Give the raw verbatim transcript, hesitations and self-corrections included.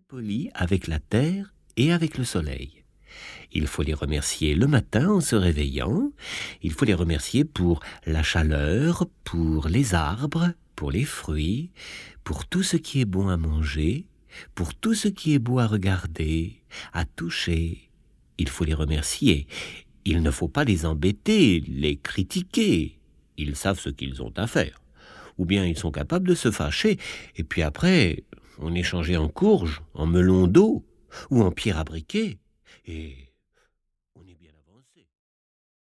polis avec la terre et avec le soleil. Il faut les remercier le matin en se réveillant. Il faut les remercier pour la chaleur, pour les arbres, pour les fruits, pour tout ce qui est bon à manger, pour tout ce qui est beau à regarder, à toucher. Il faut les remercier. Il ne faut pas les embêter, les critiquer. Ils savent ce qu'ils ont à faire. Ou bien ils sont capables de se fâcher, et puis après, on est changé en courge, en melon d'eau, ou en pierre à briquet, et